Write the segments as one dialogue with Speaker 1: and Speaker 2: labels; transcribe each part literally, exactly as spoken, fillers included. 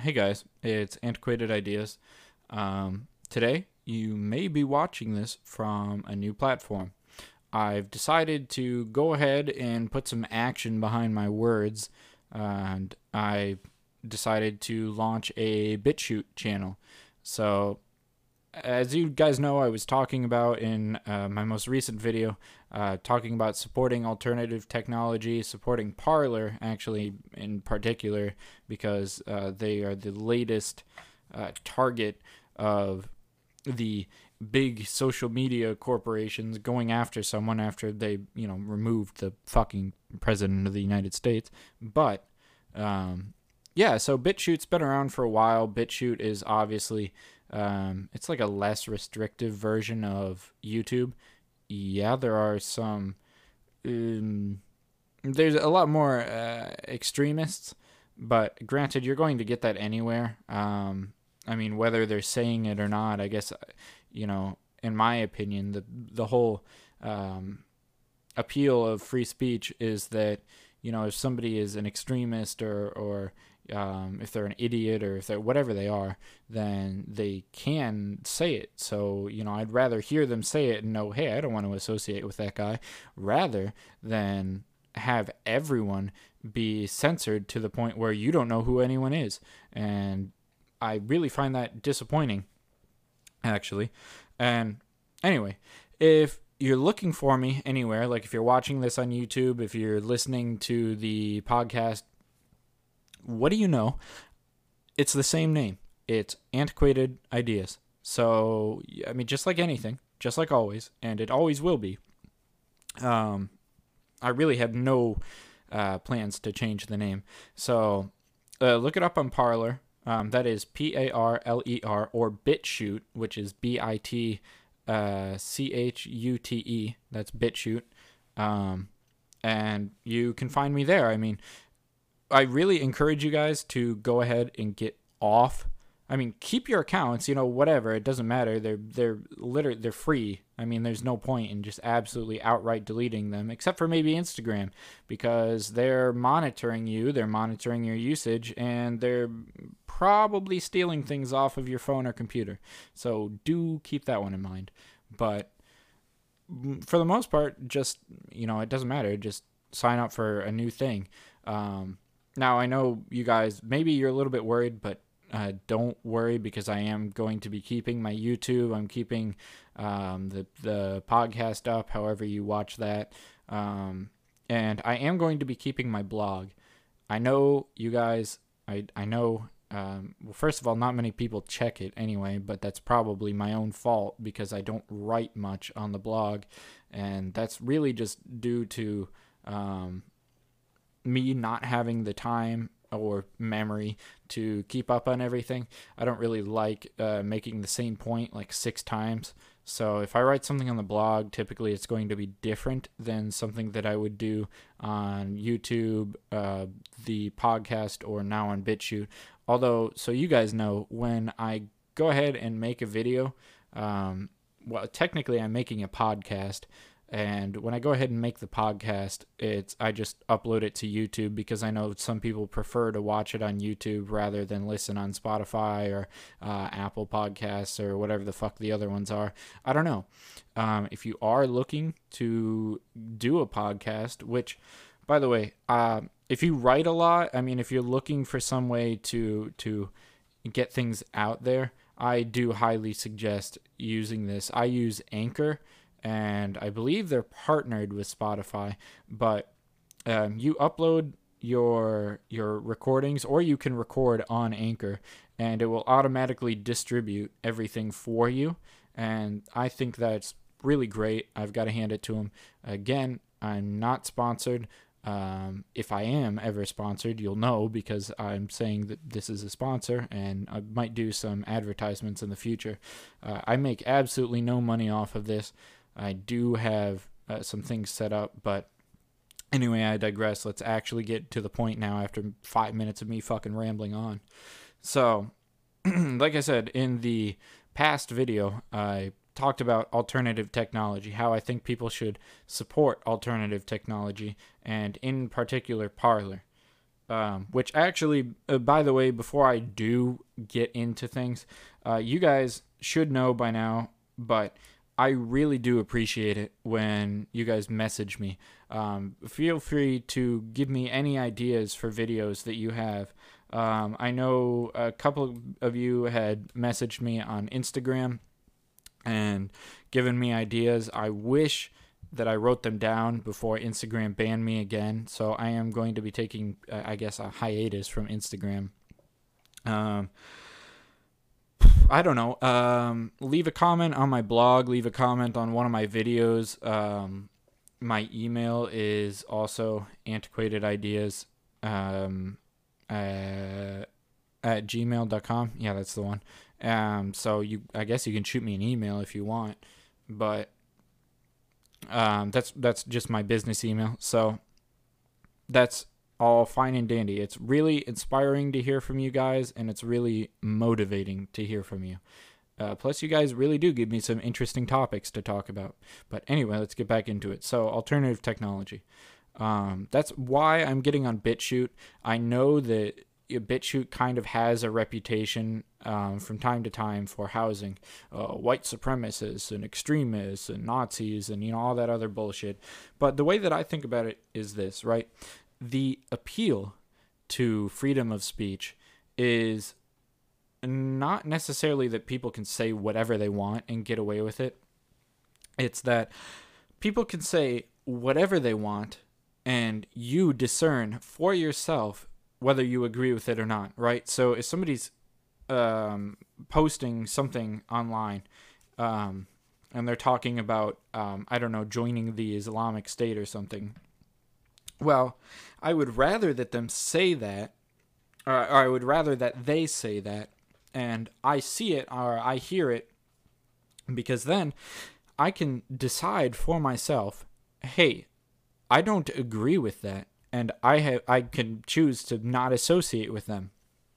Speaker 1: Hey guys, it's Antiquated Ideas. Um, today, you may be watching this from a new platform. I've decided to go ahead and put some action behind my words, and I decided to launch a BitChute channel. So, as you guys know, I was talking about in uh, my most recent video, uh, talking about supporting alternative technology, supporting Parler, actually, in particular, because uh, they are the latest uh, target of the big social media corporations going after someone after they, you know, removed the fucking president of the United States. But, um, yeah, so BitChute's been around for a while. BitChute is obviously um, it's like a less restrictive version of YouTube. Yeah, there are some. Um, there's a lot more uh, extremists, but granted, you're going to get that anywhere. Um, I mean, whether they're saying it or not, I guess, you know, in my opinion, the the whole um, appeal of free speech is that, you know, if somebody is an extremist or or um, if they're an idiot or if they're whatever they are, then they can say it. So, you know, I'd rather hear them say it and know, hey, I don't want to associate with that guy, rather than have everyone be censored to the point where you don't know who anyone is. And I really find that disappointing, actually. And anyway, if you're looking for me anywhere, like if you're watching this on YouTube, if you're listening to the podcast, what do you know? It's the same name. It's Antiquated Ideas. So, I mean, just like anything, just like always, and it always will be. Um, I really have no uh, plans to change the name. So, uh, look it up on Parler. Um, that is P A R L E R, or BitChute, which is B I T C H U T E. That's BitChute. Um, and you can find me there. I mean, I really encourage you guys to go ahead and get off. I mean, keep your accounts, you know, whatever. It doesn't matter. They're they're literally they're free. I mean, there's no point in just absolutely outright deleting them, except for maybe Instagram, because they're monitoring you, they're monitoring your usage, and they're probably stealing things off of your phone or computer. So do keep that one in mind. But for the most part, just, you know, it doesn't matter. Just sign up for a new thing. Um, Now, I know you guys, maybe you're a little bit worried, but uh, don't worry, because I am going to be keeping my YouTube. I'm keeping um, the, the podcast up, however you watch that. Um, and I am going to be keeping my blog. I know you guys, I, I know, um, well, first of all, not many people check it anyway, but that's probably my own fault because I don't write much on the blog. And that's really just due to Um, me not having the time or memory to keep up on everything. I don't really like uh, making the same point like six times. So if I write something on the blog, typically it's going to be different than something that I would do on YouTube, uh, the podcast, or now on BitChute. Although, so you guys know, when I go ahead and make a video, um, well, technically I'm making a podcast. And when I go ahead and make the podcast, it's I just upload it to YouTube, because I know some people prefer to watch it on YouTube rather than listen on Spotify or uh, Apple Podcasts or whatever the fuck the other ones are. I don't know. Um, if you are looking to do a podcast, which, by the way, uh, if you write a lot, I mean, if you're looking for some way to to get things out there, I do highly suggest using this. I use Anchor, and I believe they're partnered with Spotify, but um, you upload your your recordings, or you can record on Anchor, and it will automatically distribute everything for you. And I think that's really great. I've got to hand it to them. Again, I'm not sponsored. Um, if I am ever sponsored, you'll know, because I'm saying that this is a sponsor, and I might do some advertisements in the future. Uh, I make absolutely no money off of this. I do have uh, some things set up, but anyway, I digress. Let's actually get to the point now after five minutes of me fucking rambling on. So, like I said, in the past video, I talked about alternative technology, how I think people should support alternative technology, and in particular, Parler. Um, which actually, uh, by the way, before I do get into things, uh, you guys should know by now, but I really do appreciate it when you guys message me. Um, feel free to give me any ideas for videos that you have. Um, I know a couple of you had messaged me on Instagram and given me ideas. I wish that I wrote them down before Instagram banned me again. So I am going to be taking, uh, I guess, a hiatus from Instagram. Um, I don't know. Um, leave a comment on my blog. Leave a comment on one of my videos. Um, my email is also antiquatedideas um, uh, at gmail dot com. Yeah, that's the one. Um, so you, I guess you can shoot me an email if you want, but Um, that's that's just my business email. So that's all fine and dandy. It's really inspiring to hear from you guys, and it's really motivating to hear from you. Uh, plus, you guys really do give me some interesting topics to talk about. But anyway, let's get back into it. So, alternative technology. Um, that's why I'm getting on BitChute. I know that BitChute kind of has a reputation um, from time to time for housing uh, white supremacists and extremists and Nazis and, you know, all that other bullshit. But the way that I think about it is this, right? The appeal to freedom of speech is not necessarily that people can say whatever they want and get away with it. It's that people can say whatever they want and you discern for yourself whether you agree with it or not, right? So if somebody's um, posting something online um, and they're talking about, um, I don't know, joining the Islamic State or something, well, I would rather that them say that, or, or I would rather that they say that, and I see it or I hear it, because then I can decide for myself, hey, I don't agree with that, and I have I can choose to not associate with them.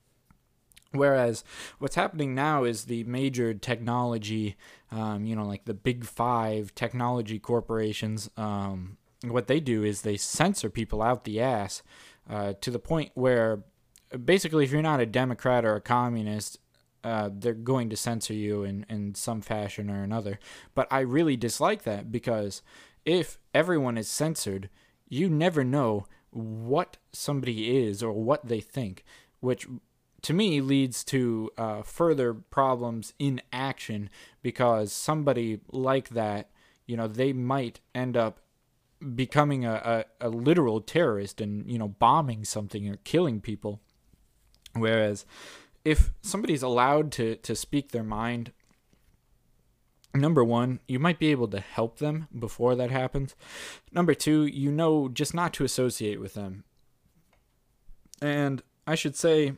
Speaker 1: Whereas what's happening now is the major technology, um, you know, like the big five technology corporations, um, what they do is they censor people out the ass uh, to the point where basically if you're not a Democrat or a communist, uh, they're going to censor you in, in some fashion or another. But I really dislike that, because if everyone is censored, you never know what somebody is or what they think, which to me leads to uh, further problems in action, because somebody like that, you know, they might end up becoming a, a, a literal terrorist and, you know, bombing something or killing people. Whereas if somebody's allowed to, to speak their mind, number one, you might be able to help them before that happens. Number two, you know just not to associate with them. And I should say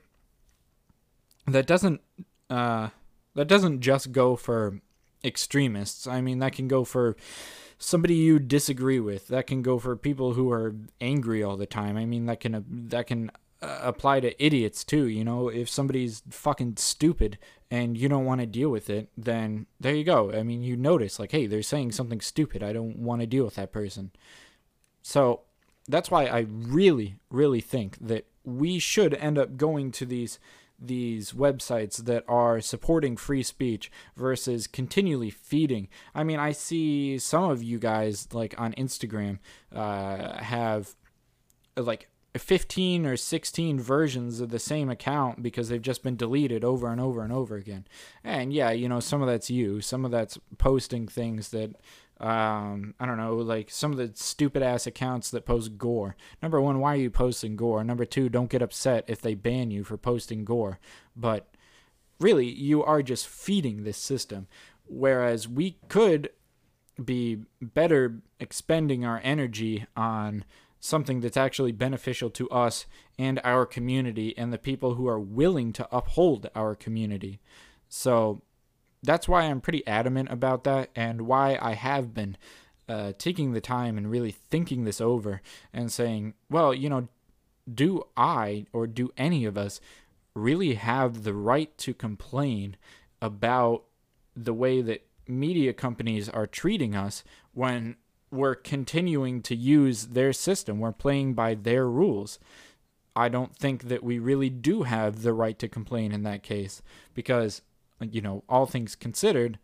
Speaker 1: that doesn't uh, that doesn't just go for extremists. I mean, that can go for somebody you disagree with. That can go for people who are angry all the time. I mean, that can uh, that can uh, apply to idiots too. You know, if somebody's fucking stupid and you don't want to deal with it, then there you go. I mean, you notice, like, hey, they're saying something stupid. I don't want to deal with that person. So that's why I really, really think that we should end up going to these these websites that are supporting free speech versus continually feeding. I mean, I see some of you guys, like, on Instagram uh, have, like, fifteen or sixteen versions of the same account because they've just been deleted over and over and over again. And yeah, you know, some of that's you, some of that's posting things that um I don't know, like some of the stupid ass accounts that post gore. Number one, why are you posting gore? Number two, don't get upset if they ban you for posting gore. But really, you are just feeding this system, whereas we could be better expending our energy on something that's actually beneficial to us and our community and the people who are willing to uphold our community. So that's why I'm pretty adamant about that, and why I have been uh, taking the time and really thinking this over and saying, well, you know, do I or do any of us really have the right to complain about the way that media companies are treating us when we're continuing to use their system? We're playing by their rules. I don't think that we really do have the right to complain in that case because, you know, all things considered,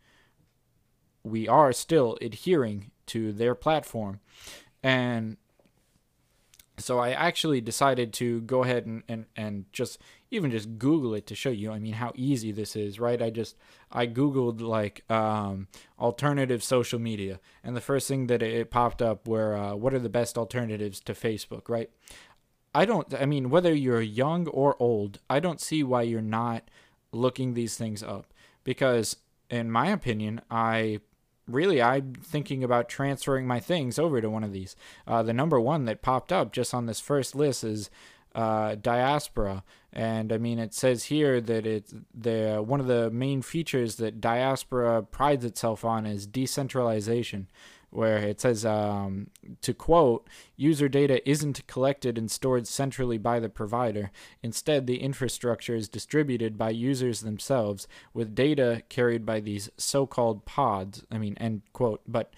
Speaker 1: we are still adhering to their platform. And so I actually decided to go ahead and, and, and just even just Google it to show you, I mean, how easy this is, right? I just, I Googled like um, alternative social media. And the first thing that it popped up were, uh, what are the best alternatives to Facebook, right? I don't, I mean, whether you're young or old, I don't see why you're not looking these things up. Because in my opinion, I really, I'm thinking about transferring my things over to one of these. Uh, the number one that popped up just on this first list is uh, Diaspora. And I mean, it says here that it's the one of the main features that Diaspora prides itself on is decentralization, where it says, um, to quote, user data isn't collected and stored centrally by the provider. Instead, the infrastructure is distributed by users themselves, with data carried by these so-called pods. I mean, end quote. But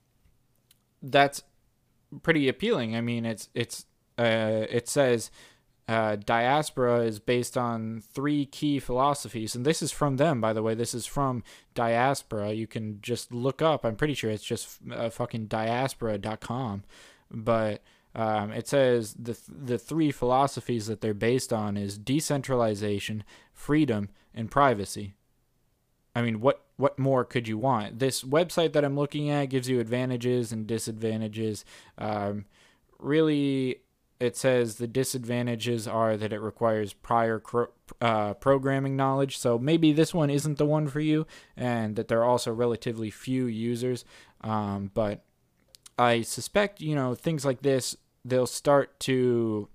Speaker 1: that's pretty appealing. I mean, it's it's uh, it says uh, Diaspora is based on three key philosophies, and this is from them, by the way. This is from Diaspora. You can just look up. I'm pretty sure it's just uh, fucking diaspora dot com, but um, it says the the three philosophies that they're based on is decentralization, freedom, and privacy. I mean, what what more could you want? This website that I'm looking at gives you advantages and disadvantages. Um, really, it says the disadvantages are that it requires prior cro- uh, programming knowledge. So maybe this one isn't the one for you, and that there are also relatively few users. Um, but I suspect, you know, things like this, they'll start to...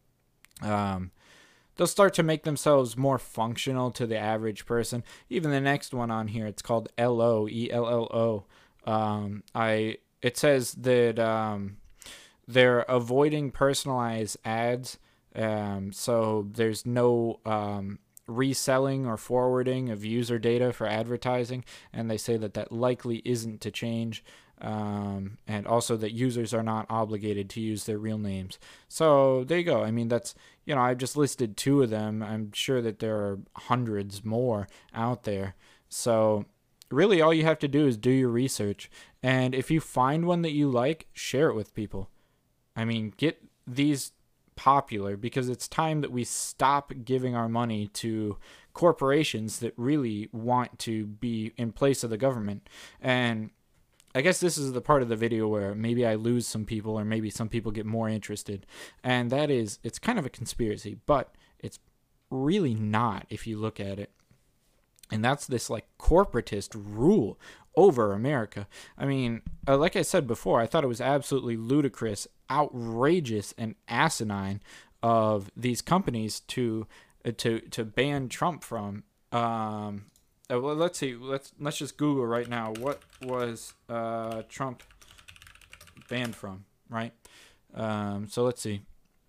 Speaker 1: Um, they'll start to make themselves more functional to the average person. Even the next one on here, it's called L O, E L L O. Um, I, it says that um, they're avoiding personalized ads, um, so there's no um, reselling or forwarding of user data for advertising, and they say that that likely isn't to change. Um, and also that users are not obligated to use their real names. So there you go. I mean, that's, you know, I've just listed two of them. I'm sure that there are hundreds more out there. So really all you have to do is do your research. And if you find one that you like, share it with people. I mean, get these popular, because it's time that we stop giving our money to corporations that really want to be in place of the government. And I guess this is the part of the video where maybe I lose some people, or maybe some people get more interested. And that is, it's kind of a conspiracy, but it's really not if you look at it. And that's this like corporatist rule over America. I mean, uh, like I said before, I thought it was absolutely ludicrous, outrageous, and asinine of these companies to uh, to to ban Trump from. Um, Uh, well, let's see. Let's let's just Google right now. What was uh, Trump banned from? Right. Um, so let's see.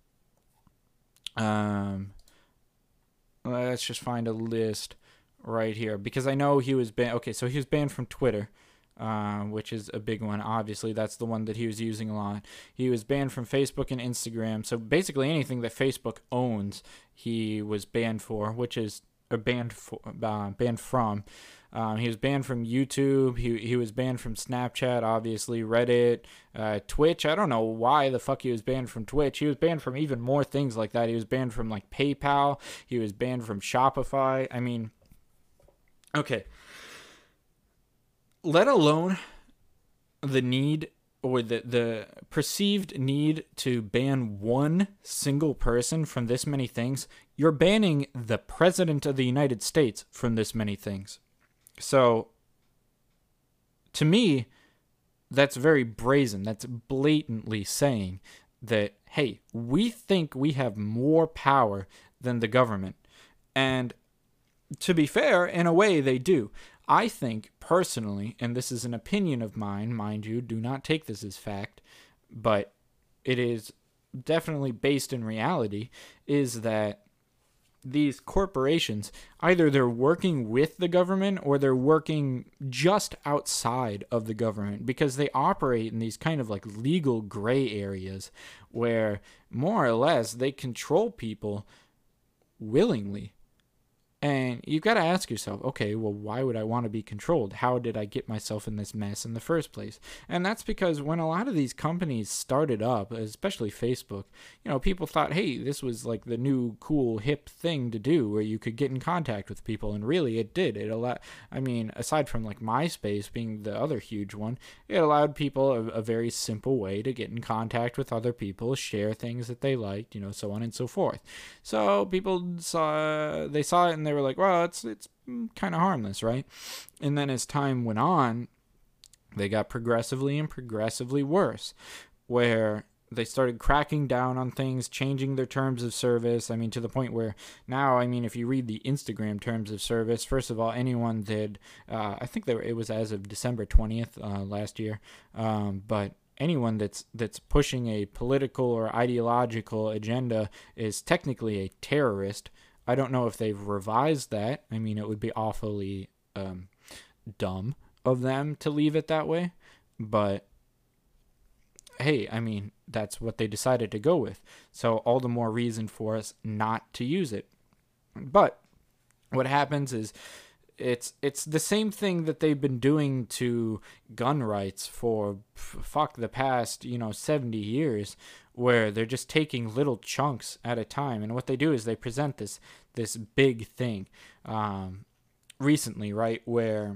Speaker 1: Um, let's just find a list right here, because I know he was banned. Okay, so he was banned from Twitter, uh, which is a big one. Obviously, that's the one that he was using a lot. He was banned from Facebook and Instagram. So basically, anything that Facebook owns, he was banned for, which is. Or banned for, uh, banned from. Um, he was banned from YouTube. He he was banned from Snapchat, obviously, Reddit, uh, Twitch. I don't know why the fuck he was banned from Twitch. He was banned from even more things like that. He was banned from like PayPal. He was banned from Shopify. I mean, okay. Let alone the need or the, the perceived need to ban one single person from this many things. You're banning the president of the United States from this many things. So, to me, that's very brazen. That's blatantly saying that, hey, we think we have more power than the government. And to be fair, in a way, they do. I think, personally, and this is an opinion of mine, mind you, do not take this as fact, but it is definitely based in reality, is that these corporations, either they're working with the government or they're working just outside of the government, because they operate in these kind of like legal gray areas where more or less they control people willingly. And you've got to ask yourself, okay, well, why would I want to be controlled? How did I get myself in this mess in the first place? And that's because when a lot of these companies started up, especially Facebook, you know, people thought, hey, this was like the new cool hip thing to do where you could get in contact with people. And really it did. It allowed, I mean, aside from like MySpace being the other huge one, it allowed people a, a very simple way to get in contact with other people, share things that they liked, you know, so on and so forth. So people saw, they saw it and they were like, well, it's it's kind of harmless, right? And then as time went on, they got progressively and progressively worse, where they started cracking down on things, changing their terms of service. I mean, to the point where now, I mean, if you read the Instagram terms of service, first of all, anyone did, uh, I think that it was as of December twentieth uh, last year, um, but anyone that's that's pushing a political or ideological agenda is technically a terrorist. I don't know if they've revised that. I mean, it would be awfully um, dumb of them to leave it that way. But, hey, I mean, that's what they decided to go with. So all the more reason for us not to use it. But what happens is it's it's the same thing that they've been doing to gun rights for, fuck, the past, you know, seventy years, where they're just taking little chunks at a time. And what they do is they present this this big thing um, recently, right, where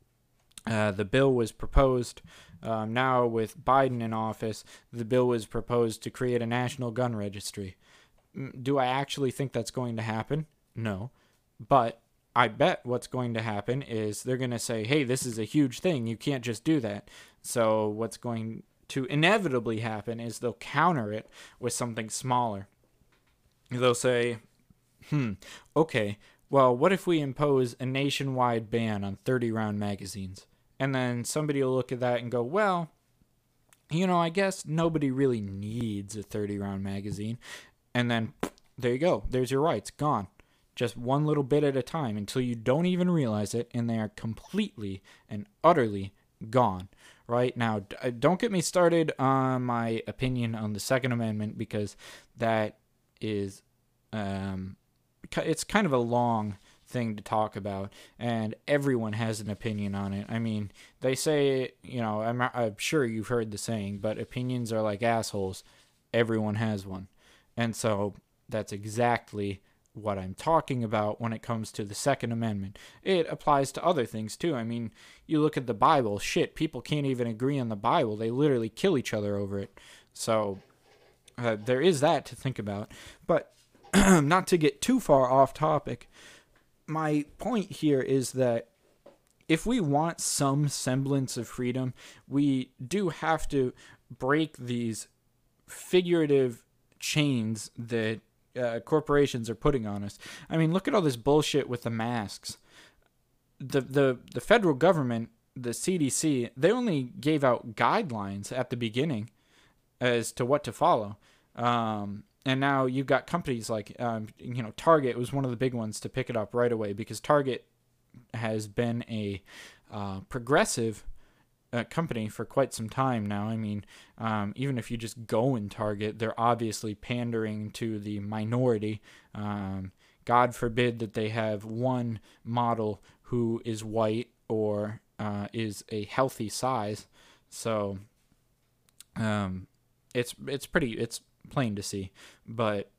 Speaker 1: uh, the bill was proposed. Um, now with Biden in office, the bill was proposed to create a national gun registry. Do I actually think that's going to happen? No. But I bet what's going to happen is they're going to say, hey, this is a huge thing. You can't just do that. So what's going to inevitably happen is they'll counter it with something smaller. They'll say, hmm, okay, well, what if we impose a nationwide ban on thirty round magazines? And then somebody will look at that and go, well, you know, I guess nobody really needs a thirty round magazine. And then there you go. There's your rights. Gone. Just one little bit at a time until you don't even realize it, and they are completely and utterly gone. Right now, don't get me started on my opinion on the Second Amendment, because that is, um, it's kind of a long thing to talk about, and everyone has an opinion on it. I mean, they say, you know, I'm, I'm sure you've heard the saying, but opinions are like assholes. Everyone has one. And so that's exactly what I'm talking about when it comes to the Second Amendment. It applies to other things too. I mean, you look at the Bible, shit, people can't even agree on the Bible. They literally kill each other over it. So uh, there is that to think about. But not to get too far off topic, my point here is that if we want some semblance of freedom, we do have to break these figurative chains that Uh, corporations are putting on us. I mean, look at all this bullshit with the masks. The the the federal government, the C D C, they only gave out guidelines at the beginning as to what to follow. Um, and now you've got companies like, um, you know, Target was one of the big ones to pick it up right away, because Target has been a uh, progressive Uh, company for quite some time now. I mean, um, even if you just go in Target, they're obviously pandering to the minority. Um, God forbid that they have one model who is white or uh, is a healthy size. So um, it's it's pretty it's plain to see. But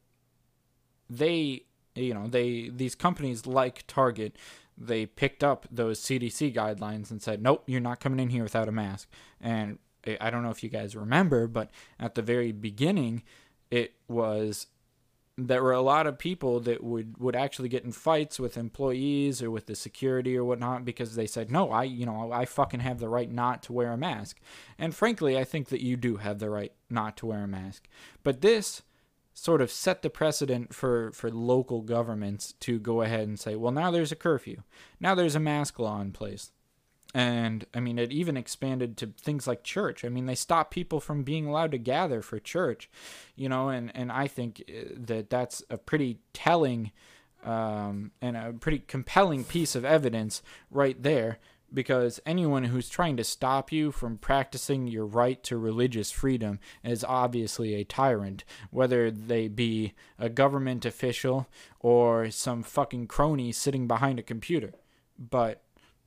Speaker 1: they, you know, they these companies like Target, they picked up those C D C guidelines and said, nope, you're not coming in here without a mask. And I don't know if you guys remember, but at the very beginning, it was, there were a lot of people that would, would actually get in fights with employees or with the security or whatnot, because they said, no, I, you know, I fucking have the right not to wear a mask. And frankly, I think that you do have the right not to wear a mask. But this sort of set the precedent for, for local governments to go ahead and say, well, now there's a curfew. Now there's a mask law in place. And, I mean, it even expanded to things like church. I mean, they stopped people from being allowed to gather for church, you know, and, and I think that that's a pretty telling um, and a pretty compelling piece of evidence right there, because anyone who's trying to stop you from practicing your right to religious freedom is obviously a tyrant, whether they be a government official or some fucking crony sitting behind a computer. But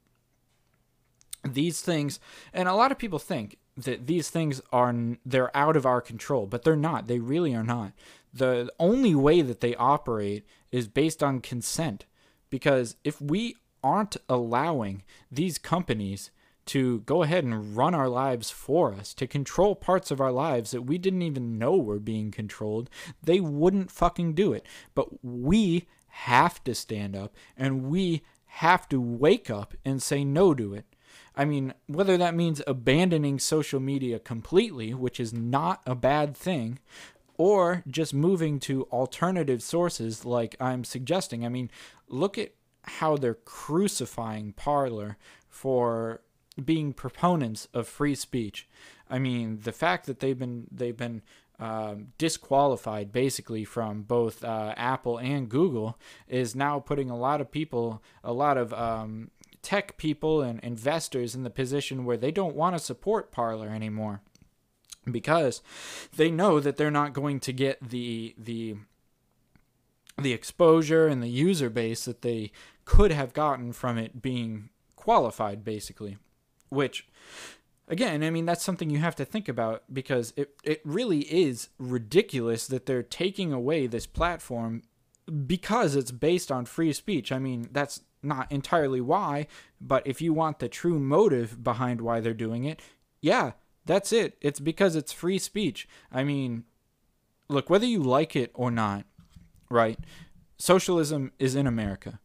Speaker 1: these things, and a lot of people think that these things are, they're out of our control, but they're not. They really are not. The only way that they operate is based on consent, because if we aren't allowing these companies to go ahead and run our lives for us, to control parts of our lives that we didn't even know were being controlled, they wouldn't fucking do it. But we have to stand up, and we have to wake up and say no to it. I mean, whether that means abandoning social media completely, which is not a bad thing, or just moving to alternative sources like I'm suggesting. I mean, look at how they're crucifying Parler for being proponents of free speech. I mean, the fact that they've been they've been um, disqualified basically from both uh, Apple and Google is now putting a lot of people, a lot of um, tech people and investors in the position where they don't want to support Parler anymore, because they know that they're not going to get the the the exposure and the user base that they could have gotten from it being qualified, basically. Which, again, I mean, that's something you have to think about, because it, it really is ridiculous that they're taking away this platform because it's based on free speech. I mean, that's not entirely why, but if you want the true motive behind why they're doing it, yeah, that's it. It's because it's free speech. I mean, look, whether you like it or not, right? Socialism is in America.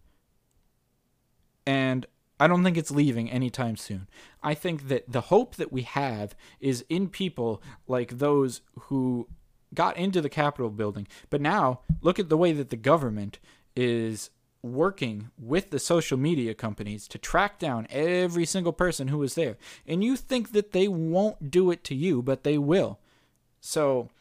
Speaker 1: And I don't think it's leaving anytime soon. I think that the hope that we have is in people like those who got into the Capitol building. But now, look at the way that the government is working with the social media companies to track down every single person who was there. And you think that they won't do it to you, but they will. So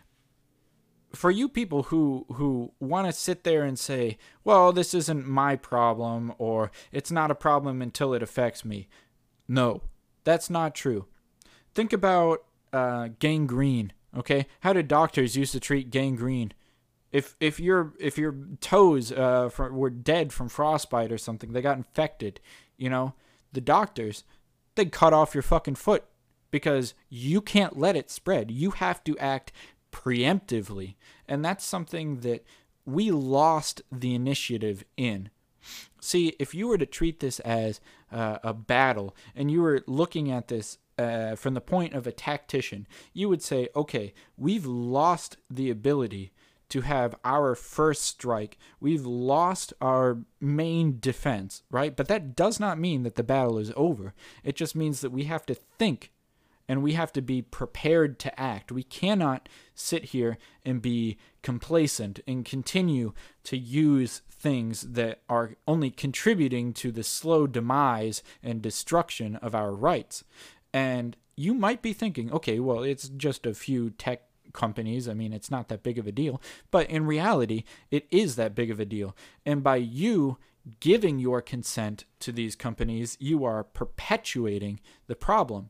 Speaker 1: for you people who who want to sit there and say, well, this isn't my problem, or it's not a problem until it affects me. No, that's not true. Think about uh, gangrene, okay? How did doctors used to treat gangrene? If if your if your toes uh, for, were dead from frostbite or something, they got infected, you know, the doctors, they'd cut off your fucking foot, because you can't let it spread. You have to act preemptively. And that's something that we lost the initiative in. See, if you were to treat this as uh, a battle, and you were looking at this uh, from the point of a tactician, you would say, okay, we've lost the ability to have our first strike. We've lost our main defense, right? But that does not mean that the battle is over. It just means that we have to think, and we have to be prepared to act. We cannot sit here and be complacent and continue to use things that are only contributing to the slow demise and destruction of our rights. And you might be thinking, okay, well, it's just a few tech companies. I mean, it's not that big of a deal. But in reality, it is that big of a deal. And by you giving your consent to these companies, you are perpetuating the problem.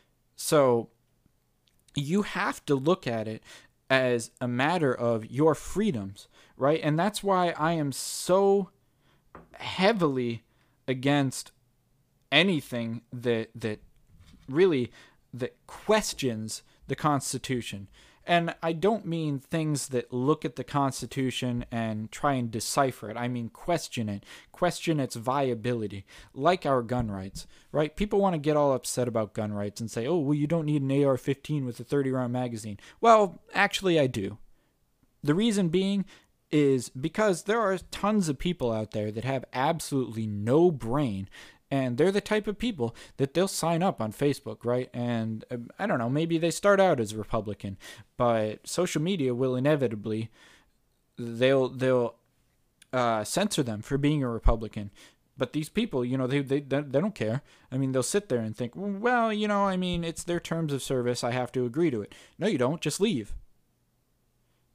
Speaker 1: So you have to look at it as a matter of your freedoms, right? And that's why I am so heavily against anything that that really that questions the Constitution. And I don't mean things that look at the Constitution and try and decipher it. I mean question it, question its viability, like our gun rights, right? People want to get all upset about gun rights and say, oh, well, you don't need an A R fifteen with a thirty round magazine. Well, actually, I do. The reason being is because there are tons of people out there that have absolutely no brain. And they're the type of people that they'll sign up on Facebook, right? And uh, I don't know, maybe they start out as a Republican, but social media will inevitably, they'll they'll uh, censor them for being a Republican. But these people, you know, they, they they don't care. I mean, they'll sit there and think, well, you know, I mean, it's their terms of service. I have to agree to it. No, you don't. Just leave.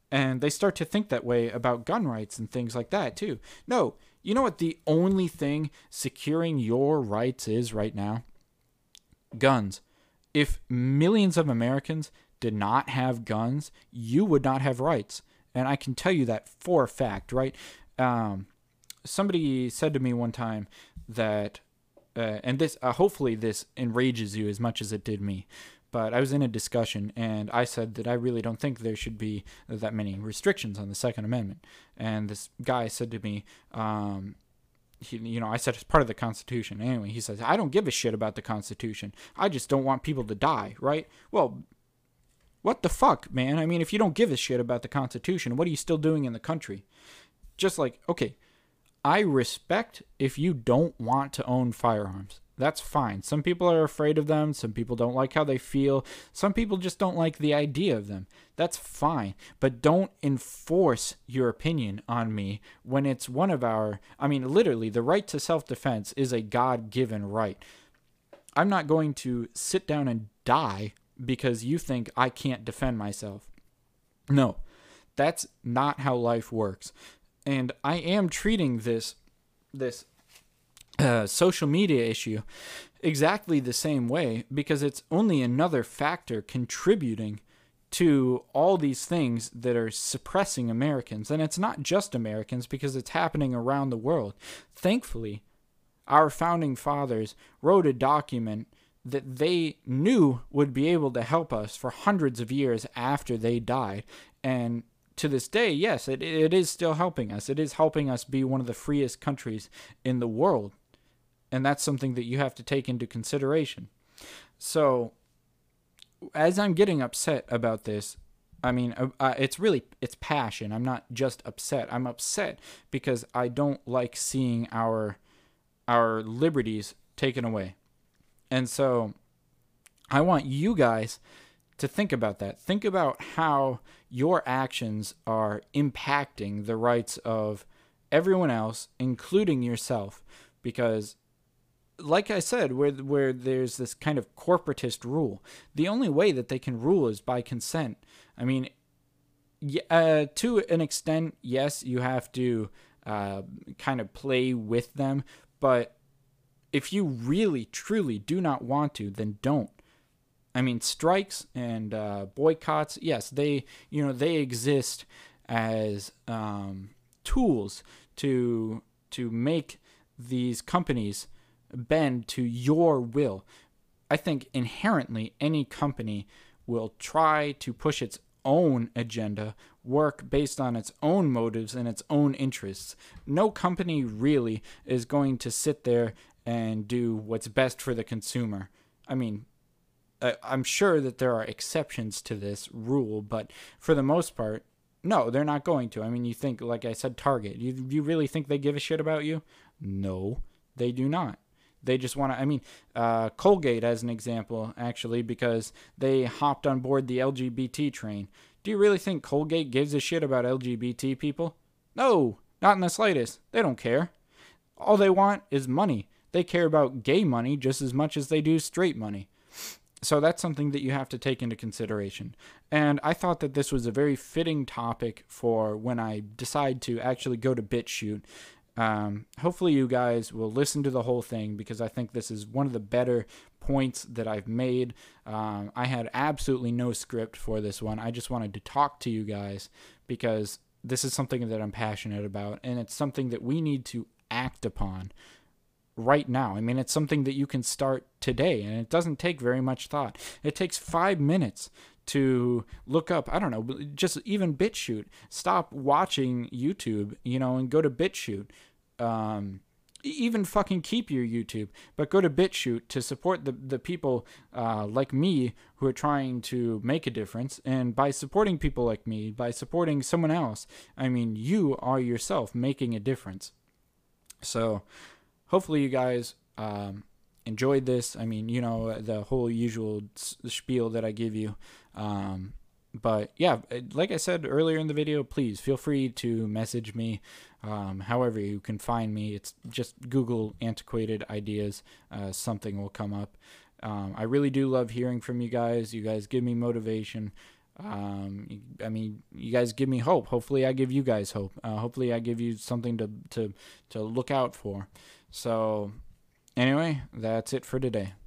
Speaker 1: And they start to think that way about gun rights and things like that too. No, you know what the only thing securing your rights is right now? Guns. If millions of Americans did not have guns, you would not have rights. And I can tell you that for a fact, right? Um, somebody said to me one time that, uh, and this, uh, hopefully this enrages you as much as it did me, but I was in a discussion and I said that I really don't think there should be that many restrictions on the Second Amendment. And this guy said to me, um, he, you know, I said it's part of the Constitution. Anyway, he says, I don't give a shit about the Constitution. I just don't want people to die, right? Well, what the fuck, man? I mean, if you don't give a shit about the Constitution, what are you still doing in the country? Just like, okay, I respect if you don't want to own firearms. That's fine. Some people are afraid of them. Some people don't like how they feel. Some people just don't like the idea of them. That's fine. But don't enforce your opinion on me when it's one of our... I mean, literally, the right to self-defense is a God-given right. I'm not going to sit down and die because you think I can't defend myself. No, that's not how life works. And I am treating this this uh, social media issue exactly the same way because it's only another factor contributing to all these things that are suppressing Americans. And it's not just Americans because it's happening around the world. Thankfully, our founding fathers wrote a document that they knew would be able to help us for hundreds of years after they died. And to this day, yes, it, it is still helping us. It is helping us be one of the freest countries in the world. And that's something that you have to take into consideration. So, as I'm getting upset about this, I mean, uh, it's really, it's passion. I'm not just upset. I'm upset because I don't like seeing our, our liberties taken away. And so I want you guys to think about that. Think about how your actions are impacting the rights of everyone else, including yourself. Because, like I said, where, where there's this kind of corporatist rule, the only way that they can rule is by consent. I mean, uh, to an extent, yes, you have to uh, kind of play with them, but if you really, truly do not want to, then don't. I mean, strikes and uh, boycotts, yes, they, you know, they exist as um, tools to to make these companies bend to your will. I think inherently any company will try to push its own agenda, work based on its own motives and its own interests. No company really is going to sit there and do what's best for the consumer. I mean, I'm sure that there are exceptions to this rule, but for the most part, no, they're not going to. I mean, you think, like I said, Target. You you really think they give a shit about you? No, they do not. They just want to, I mean, uh, Colgate as an example, actually, because they hopped on board the L G B T train. Do you really think Colgate gives a shit about L G B T people? No, not in the slightest. They don't care. All they want is money. They care about gay money just as much as they do straight money. So that's something that you have to take into consideration. And I thought that this was a very fitting topic for when I decide to actually go to BitChute. Um, hopefully you guys will listen to the whole thing because I think this is one of the better points that I've made. Um, I had absolutely no script for this one. I just wanted to talk to you guys because this is something that I'm passionate about, and it's something that we need to act upon right now. I mean, it's something that you can start today, and it doesn't take very much thought. It takes five minutes to look up, I don't know, just even BitChute. Stop watching YouTube, you know, and go to BitChute. Um, even fucking keep your YouTube, but go to BitChute to support the, the people uh, like me who are trying to make a difference. And by supporting people like me, by supporting someone else, I mean, you are yourself making a difference. So hopefully you guys um, enjoyed this. I mean, you know, the whole usual spiel that I give you. Um, but yeah, like I said earlier in the video, please feel free to message me. Um, however you can find me, it's just Google antiquated ideas. Uh, something will come up. Um, I really do love hearing from you guys. You guys give me motivation. Um, I mean, you guys give me hope. Hopefully, I give you guys hope. Uh, hopefully, I give you something to to to look out for. So, anyway, that's it for today.